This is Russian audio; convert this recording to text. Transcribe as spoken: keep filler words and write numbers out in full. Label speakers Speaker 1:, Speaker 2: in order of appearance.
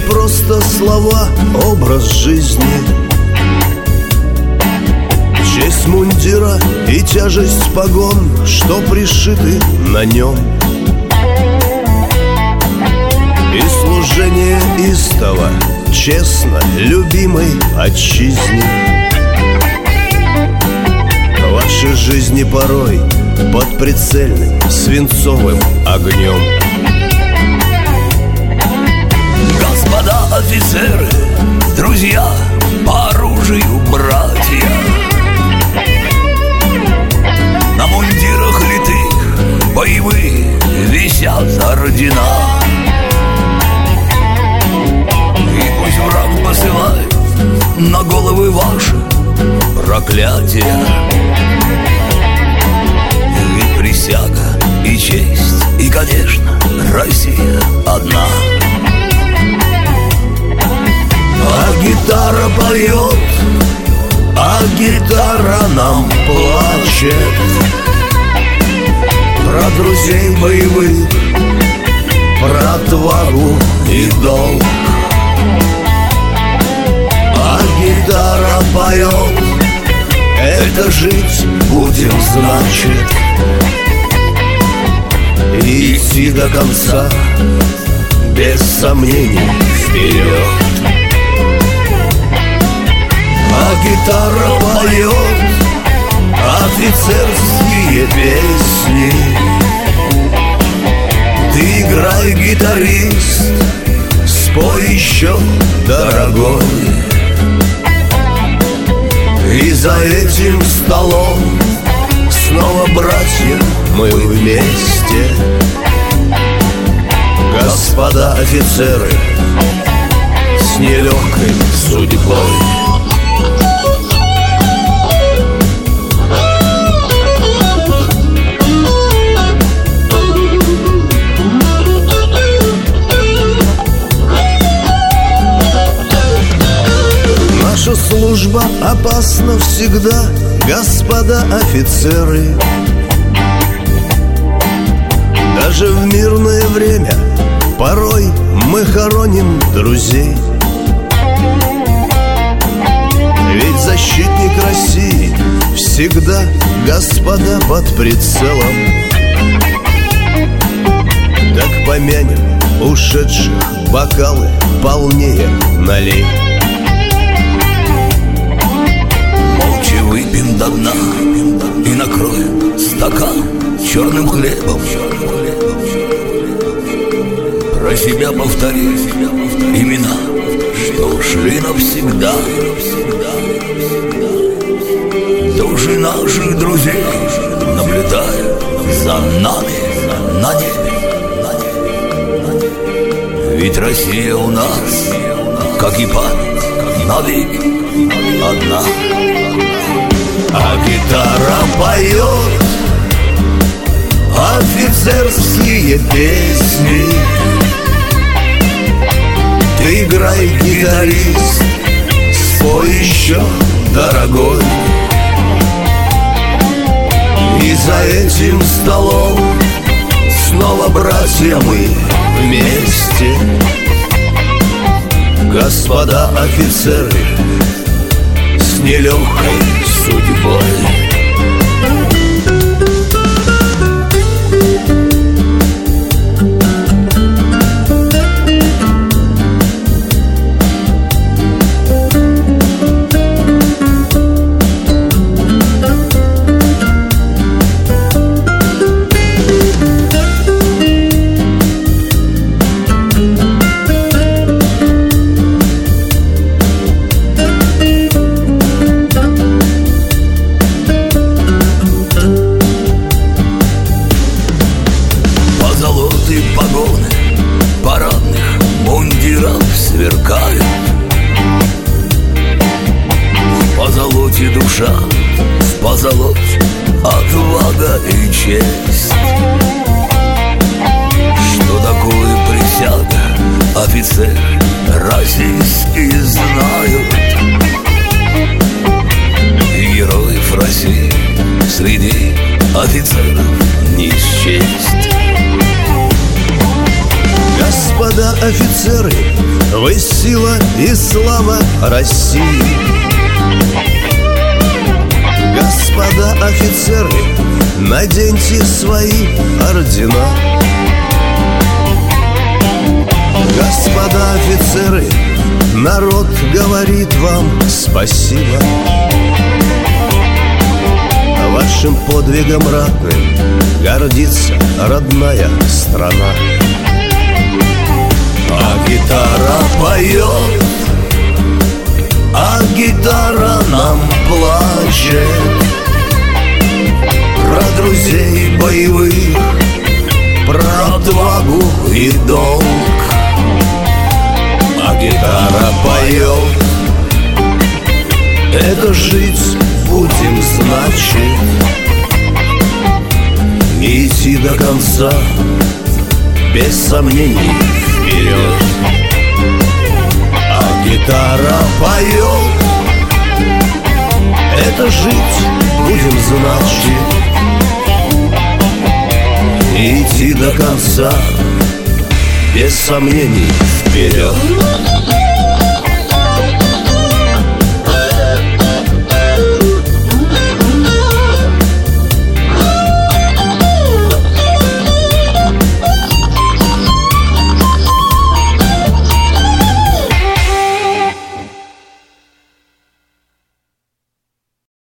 Speaker 1: просто слова, образ жизни. Честь мундира и тяжесть погон, что пришиты на нем. И служение истово, честно, любимой отчизне. Ваши жизни порой под прицельным свинцовым огнем.
Speaker 2: Господа офицеры, друзья, по оружию братья, на мундирах литых боевые висят ордена. И пусть враг посылает на головы ваши проклятия. Ведь присяга и честь, и, конечно, Россия одна.
Speaker 1: А гитара поет, а гитара нам плачет про друзей боевых, про отвагу и долг. А гитара поет, это жить будем, значит, и идти до конца, без сомнений, вперед. А гитара поет офицерские песни. Ты играй, гитарист, спой еще, дорогой. И за этим столом снова, братья, мы вместе. Господа офицеры, с нелегкой судьбой. Наша служба опасна всегда, господа офицеры. Даже в мирное время порой мы хороним друзей. Ведь защитник России всегда, господа, под прицелом. Так помянем ушедших, бокалы полнее налей.
Speaker 2: Выпьем до дна и накроем стакан черным хлебом. Про себя повтори имена, что ушли навсегда. Души наших друзей наблюдают за нами на небе. Ведь Россия у нас, как и память, навеки одна.
Speaker 1: А гитара поет офицерские песни. Ты играй, гитарист, спой еще, дорогой. И за этим столом снова, братья, мы вместе. Господа офицеры, с нелегкой судьбой.
Speaker 2: Погоны парадных мундиров сверкают. В позолоте душа, в позолоте отвага и честь. Что такое присяга, офицер российские знают. И героев России среди офицеров не счесть.
Speaker 1: Господа офицеры, Вы сила и слава России. Господа офицеры, наденьте свои ордена. Господа офицеры, народ говорит вам спасибо. Вашим подвигом ратным гордится родная страна. А гитара поет, а гитара нам плачет про друзей боевых, про отвагу и долг. А гитара поет, это жить будем, значит, идти до конца, без сомнений вперед. А гитара поет, это жить будем, значит, идти до конца, без сомнений вперед.